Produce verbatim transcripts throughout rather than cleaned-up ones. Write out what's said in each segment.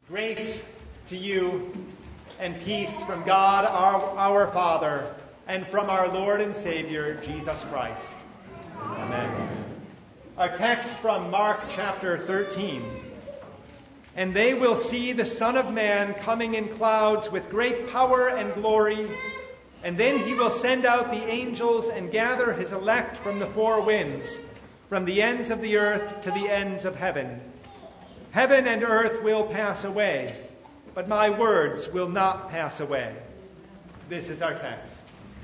Grace to you and peace from God our, our Father and from our Lord and Savior, Jesus Christ. Amen. Our text from Mark chapter thirteen. And they will see the Son of Man coming in clouds with great power and glory, and then he will send out the angels and gather his elect from the four winds, from the ends of the earth to the ends of heaven. Heaven and earth will pass away, but my words will not pass away. This is our text.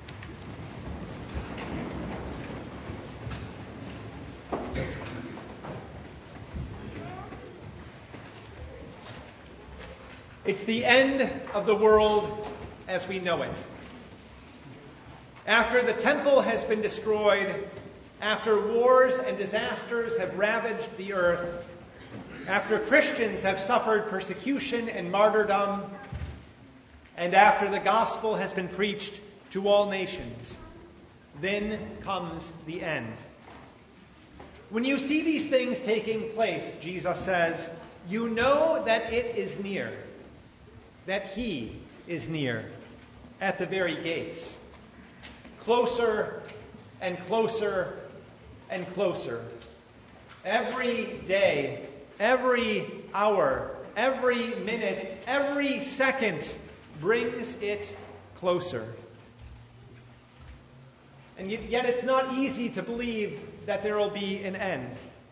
It's the end of the world as we know it. After the temple has been destroyed, after wars and disasters have ravaged the earth, after Christians have suffered persecution and martyrdom, and after the gospel has been preached to all nations, then comes the end. When you see these things taking place, Jesus says, you know that it is near, that he is near, at the very gates. Closer and closer and closer. Every day, every hour, every minute, every second brings it closer. And yet it's not easy to believe that there will be an end.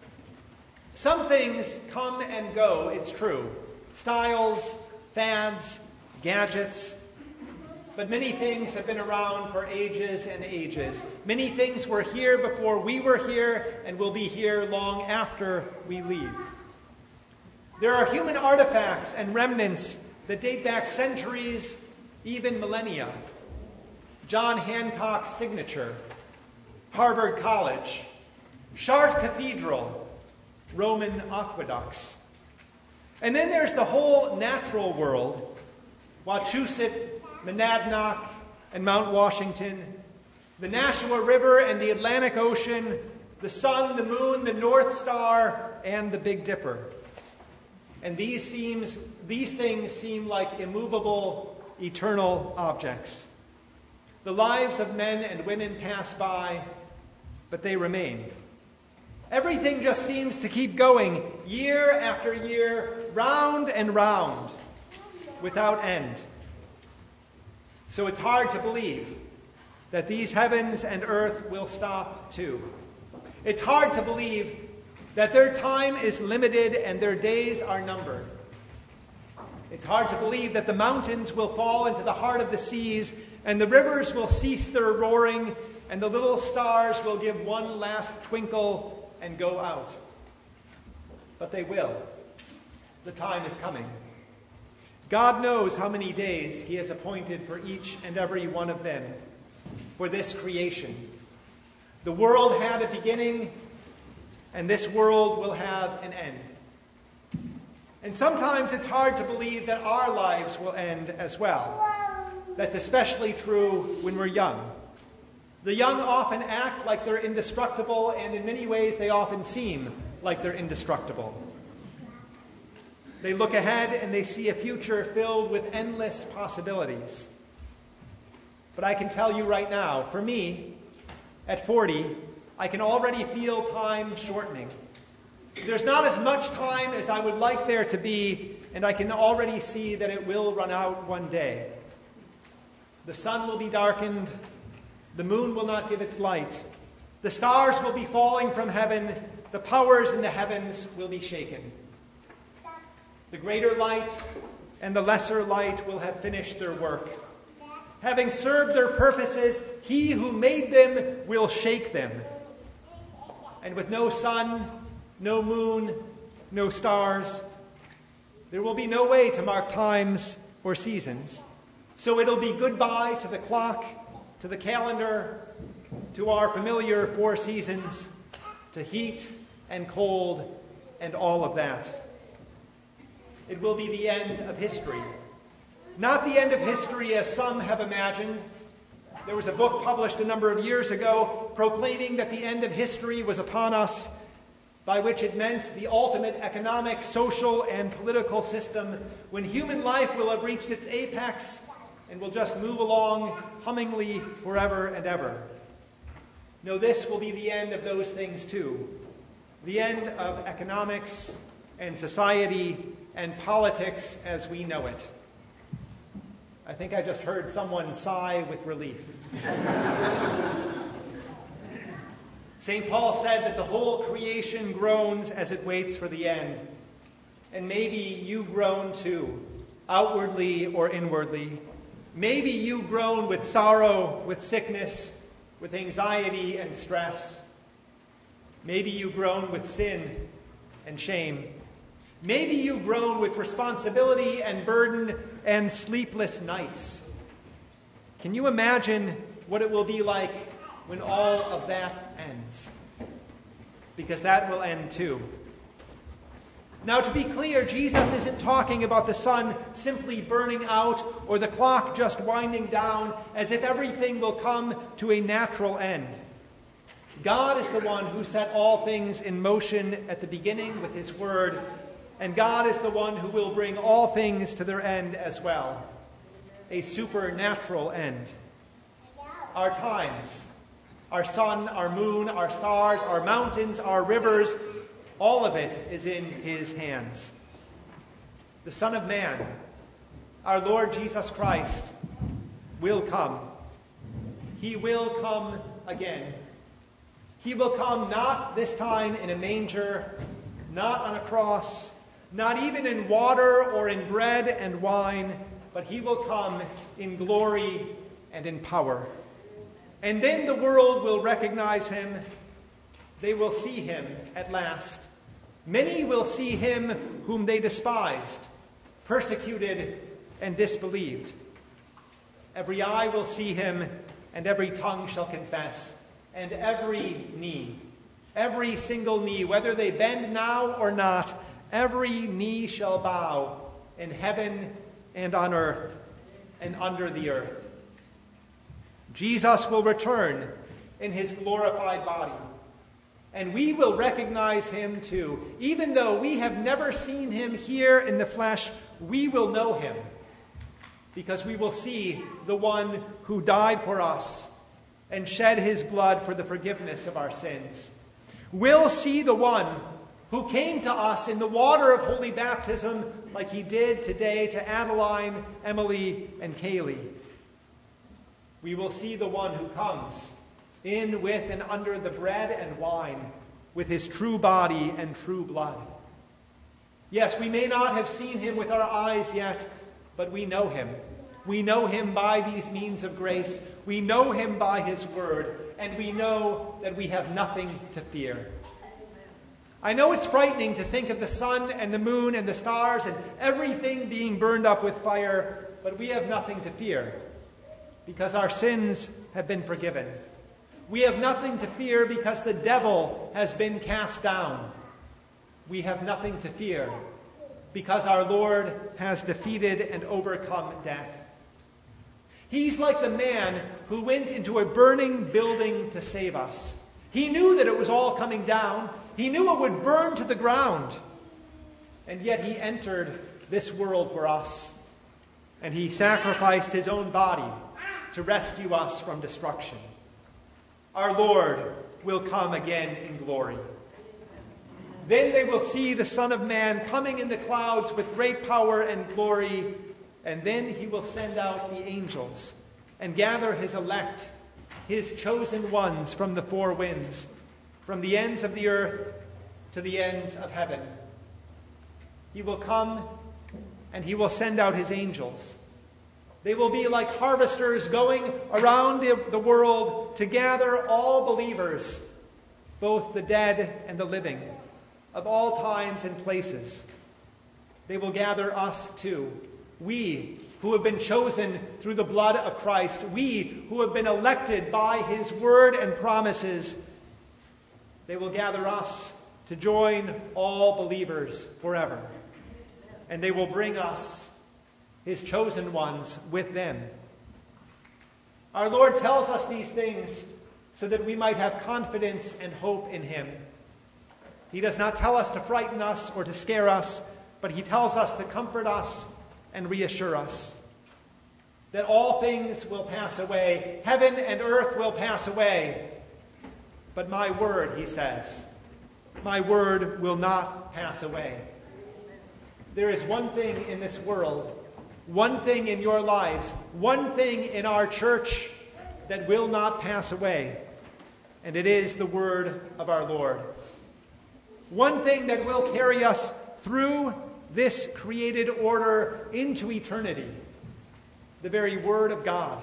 Some things come and go, it's true. Styles, fads, gadgets. But many things have been around for ages and ages. Many things were here before we were here and will be here long after we leave. There are human artifacts and remnants that date back centuries, even millennia. John Hancock's signature, Harvard College, Chartres Cathedral, Roman aqueducts. And then there's the whole natural world, Wachusett, Monadnock, and Mount Washington, the Nashua River and the Atlantic Ocean, the sun, the moon, the North Star, and the Big Dipper. And these seems, these things seem like immovable, eternal objects. The lives of men and women pass by, but they remain. Everything just seems to keep going, year after year, round and round, without end. So it's hard to believe that these heavens and earth will stop too. It's hard to believe that their time is limited and their days are numbered. It's hard to believe that the mountains will fall into the heart of the seas and the rivers will cease their roaring and the little stars will give one last twinkle and go out. But they will. The time is coming. God knows how many days he has appointed for each and every one of them, for this creation. The world had a beginning, and this world will have an end. And sometimes it's hard to believe that our lives will end as well. That's especially true when we're young. The young often act like they're indestructible, and in many ways they often seem like they're indestructible. They look ahead and they see a future filled with endless possibilities. But I can tell you right now, for me, at forty, I can already feel time shortening. There's not as much time as I would like there to be, and I can already see that it will run out one day. The sun will be darkened, the moon will not give its light, the stars will be falling from heaven, the powers in the heavens will be shaken. The greater light and the lesser light will have finished their work. Having served their purposes, he who made them will shake them. And with no sun, no moon, no stars, there will be no way to mark times or seasons. So it'll be goodbye to the clock, to the calendar, to our familiar four seasons, to heat and cold and all of that. It will be the end of history. Not the end of history as some have imagined. There was a book published a number of years ago proclaiming that the end of history was upon us. by which it meant the ultimate economic, social, and political system, when human life will have reached its apex and will just move along hummingly forever and ever. No, this will be the end of those things too. The end of economics and society and politics as we know it. I think I just heard someone sigh with relief. Saint Paul said that the whole creation groans as it waits for the end. And maybe you groan too, outwardly or inwardly. Maybe you groan with sorrow, with sickness, with anxiety and stress. Maybe you groan with sin and shame. Maybe you groan with responsibility and burden and sleepless nights. Can you imagine what it will be like when all of that ends? Because that will end too. Now, to be clear, Jesus isn't talking about the sun simply burning out or the clock just winding down as if everything will come to a natural end. God is the one who set all things in motion at the beginning with his word, and God is the one who will bring all things to their end as well. A supernatural end. Our times, our sun, our moon, our stars, our mountains, our rivers, all of it is in his hands. The Son of Man, our Lord Jesus Christ, will come. He will come again. He will come not this time in a manger, not on a cross, not even in water or in bread and wine, but he will come in glory and in power. And then the world will recognize him. They will see him at last. Many will see him whom they despised, persecuted, and disbelieved. Every eye will see him, and every tongue shall confess, and every knee, every single knee, whether they bend now or not, every knee shall bow in heaven and on earth and under the earth. Jesus will return in his glorified body, and we will recognize him too. Even though we have never seen him here in the flesh, we will know him, because we will see the one who died for us and shed his blood for the forgiveness of our sins. We'll see the one who came to us in the water of holy baptism like he did today to Adeline, Emily, and Kaylee. We will see the one who comes in with and under the bread and wine with his true body and true blood. Yes, we may not have seen him with our eyes yet, but we know him. We know him by these means of grace. We know him by his word, and we know that we have nothing to fear. I know it's frightening to think of the sun and the moon and the stars and everything being burned up with fire, but we have nothing to fear because our sins have been forgiven. We have nothing to fear because the devil has been cast down. We have nothing to fear because our Lord has defeated and overcome death. He's like the man who went into a burning building to save us. He knew that it was all coming down. He knew it would burn to the ground. And yet he entered this world for us. And he sacrificed his own body to rescue us from destruction. Our Lord will come again in glory. Then they will see the Son of Man coming in the clouds with great power and glory. And then he will send out the angels and gather his elect, his chosen ones from the four winds, from the ends of the earth to the ends of heaven. He will come and he will send out his angels. They will be like harvesters going around the, the world to gather all believers, both the dead and the living, of all times and places. They will gather us too. We who have been chosen through the blood of Christ, we who have been elected by his word and promises, they will gather us to join all believers forever. And they will bring us, his chosen ones, with them. Our Lord tells us these things so that we might have confidence and hope in him. He does not tell us to frighten us or to scare us, but he tells us to comfort us and reassure us that all things will pass away. Heaven and earth will pass away. But my word, he says, my word will not pass away. There is one thing in this world, one thing in your lives, one thing in our church that will not pass away, and it is the word of our Lord. One thing that will carry us through this created order into eternity, the very word of God.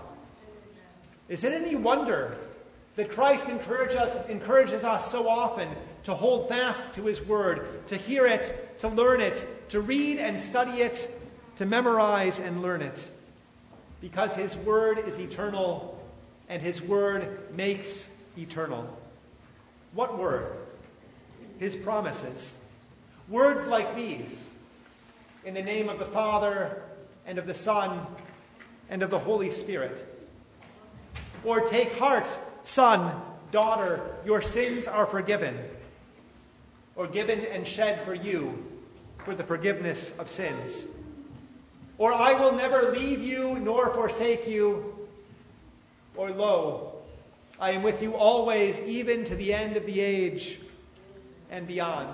Is it any wonder that Christ encourages us, encourages us so often to hold fast to his word, to hear it, to learn it, to read and study it, to memorize and learn it? Because his word is eternal, and his word makes eternal. What word? His promises. Words like these: in the name of the Father, and of the Son, and of the Holy Spirit. Or, take heart, son, daughter, your sins are forgiven. Or, given and shed for you for the forgiveness of sins. Or, I will never leave you nor forsake you. Or, lo, I am with you always, even to the end of the age and beyond.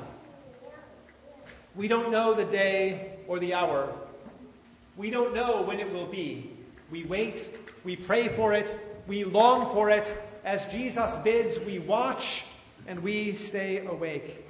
We don't know the day or the hour. We don't know when it will be. We wait, we pray for it, we long for it. As Jesus bids, we watch and we stay awake.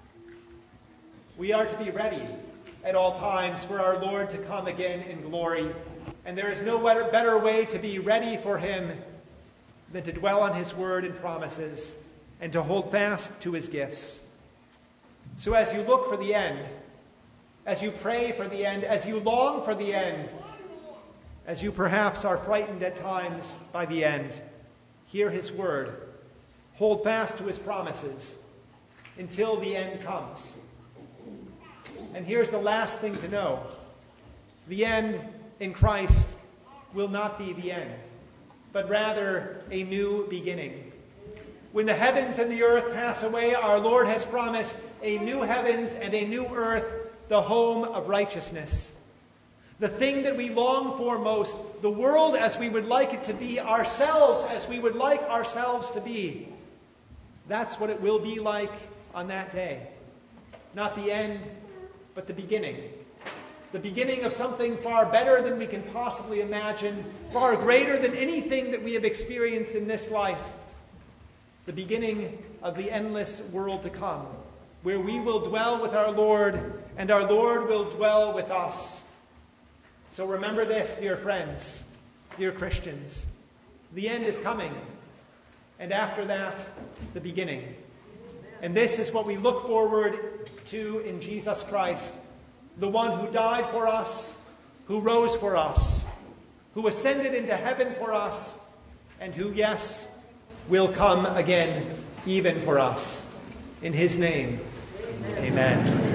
We are to be ready at all times for our Lord to come again in glory. And there is no better way to be ready for him than to dwell on his word and promises and to hold fast to his gifts. So as you look for the end, as you pray for the end, as you long for the end, as you perhaps are frightened at times by the end, hear his word. Hold fast to his promises until the end comes. And here's the last thing to know. The end in Christ will not be the end, but rather a new beginning. When the heavens and the earth pass away, our Lord has promised a new heavens and a new earth, the home of righteousness. The thing that we long for most, the world as we would like it to be, ourselves as we would like ourselves to be. That's what it will be like on that day. Not the end, but the beginning. The beginning of something far better than we can possibly imagine, far greater than anything that we have experienced in this life. The beginning of the endless world to come, where we will dwell with our Lord, and our Lord will dwell with us. So remember this, dear friends, dear Christians. The end is coming, and after that, the beginning. And this is what we look forward to in Jesus Christ, the one who died for us, who rose for us, who ascended into heaven for us, and who, yes, will come again even for us. In his name, amen.